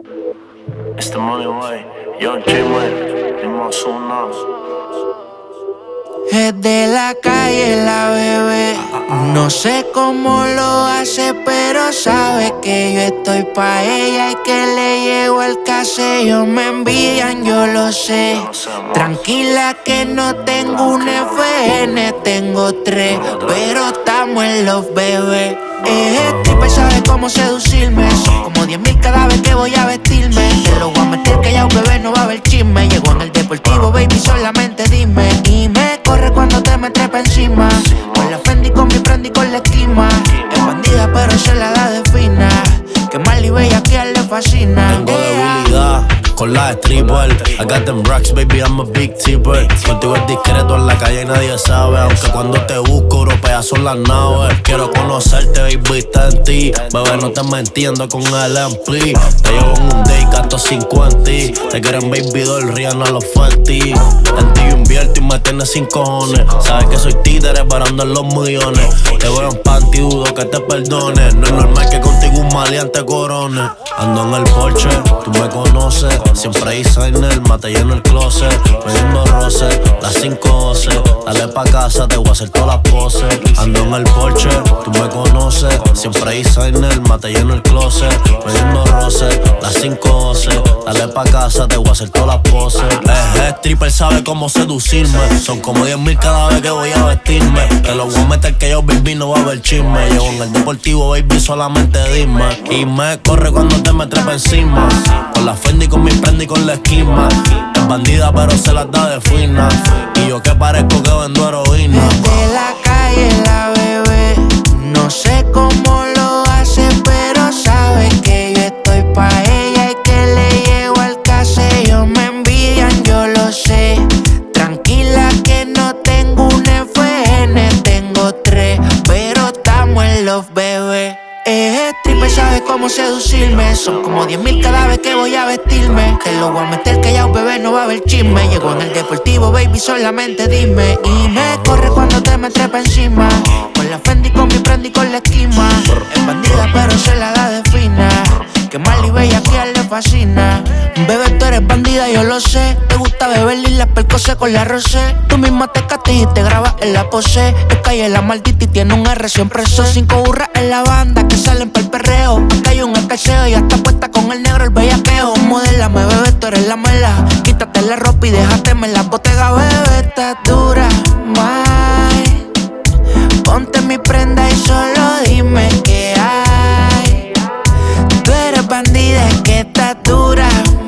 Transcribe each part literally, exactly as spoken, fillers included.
It's the money way, Young Chimway, dimos unos. Es de la calle la bebé. No sé cómo lo hace, pero sabe que yo estoy pa' ella y que le llego el casello. Me envidian, yo lo sé. Tranquila que no tengo un F N, tengo tres, pero estamos en los bebés. Es tipo sabe cómo seducirme. Son como diez mil cada vez que voy a vestirme. Te lo voy a meter que ya un bebé no va a haber chisme. Llego en el deportivo, baby, solamente dime. Y me corre cuando te me trepa encima. Con la Fendi, con mi Prendi, con la esquima. Es bandida pero se la da de fina. Que mal y bella que a él le fascina. Tengo debilidad con la stripper. I got them racks, baby, I'm a big tipper. Contigo es discreto en la calle y nadie sabe. Aunque cuando te busco, europeas son las naves. Quiero conocerte, baby, está en ti. Bebé, no te me entiendo con el ampli. Te llevo en un day, gasto cinco en ti. Te quieren baby doll, Rihanna los Fenty. En ti yo invierto y me tienes sin cojones. Sabes que soy títere parando en los millones. Te veo en panty, dudo que te perdone. No es normal que contigo un maleante corone. Ando en el Porsche, tú me conoces. Siempre hay designer, mate lleno el closet. Vendiendo roces, las cinco doce. Dale pa' casa, te voy a hacer todas las poses. Ando en el Porsche, tú me conoces. Siempre hay designer, mate lleno el closet. Vendiendo roces, las cinco doce. Dale pa' casa, te voy a hacer todas las poses. Eh, stripper sabe cómo seducirme. Son como diez mil cada vez que voy a vestirme. Te lo voy a meter que yo, baby, no va a haber chisme. Llevo en el deportivo, baby, solamente dime. Y me corre cuando te me trepa encima. Con la Fendi, con mi Prendi, con la esquima. Es bandida pero se las da de fina. Y yo que parezco que vendo heroína. Desde la calle la bebé. No sé cómo lo hace, pero sabe que yo estoy pa' ella y que le llego al casello. Me envidian, yo lo sé. Tranquila que no tengo un F N, tengo tres, pero estamos en los bebés. Es stripper, sabe cómo seducirme. Son como diez mil cada vez que voy a vestirme. Te lo voy a meter que ya un bebé no va a haber chisme. Llego en el deportivo, baby, solamente dime. Y me corre cuando te me trepa encima. Con la Fendi, con mi Prendi, con la esquima. Es bandida pero se la da de fina. Que mal y bella que a él le fascina. Bebé, tú eres bandida, yo lo sé. Te gusta beberle y las percocé con la rosé. Tú misma te castigas y te grabas en la pose. Es calle la maldita y tiene un R siempre son cinco burras en la banda que salen pa'l perreo. Acá hay un escaseo y hasta puesta con el negro el bellaqueo. Modélame, bebé, tú eres la mala. Quítate la ropa y déjateme en la botega, bebé. Estás dura, my. Ponte mi prenda y solo dime qué hay. Tú eres bandida, es que estás dura,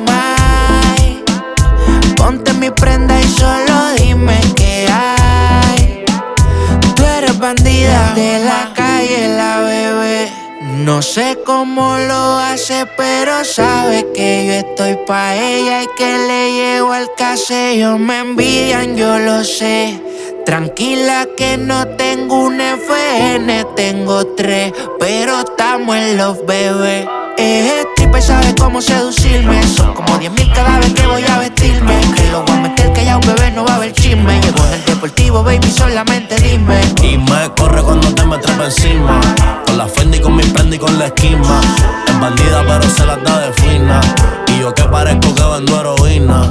my. Ponte mi prenda y solo dime qué hay. Tú eres bandida de la calle, la bebé. No sé cómo lo hace, pero sabe que yo estoy pa' ella y que le llego al casello. Me envidian, yo lo sé. Tranquila que no tengo un F N, tengo tres, pero estamos en los bebés. Es stripper, sabe cómo seducirme. Son como diez mil cada vez que voy a vestirme. Te lo voy a meter que ya un bebé no va a haber chisme. Llego en el deportivo, baby, solamente dime. Y me corre cuando te me trepa encima. Con la Fendi, con mi Prendi, con la esquima. Es bandida pero se las da de fina. Y yo que parezco que vendo heroína.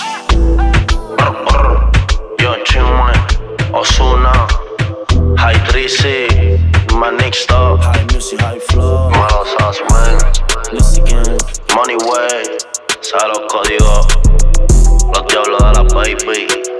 Young Chimway, Ozuna, High three C, my next stop. High music, high flow. Malo Sauce, man. This again. Money way, sabe los códigos. Los diablos de la baby.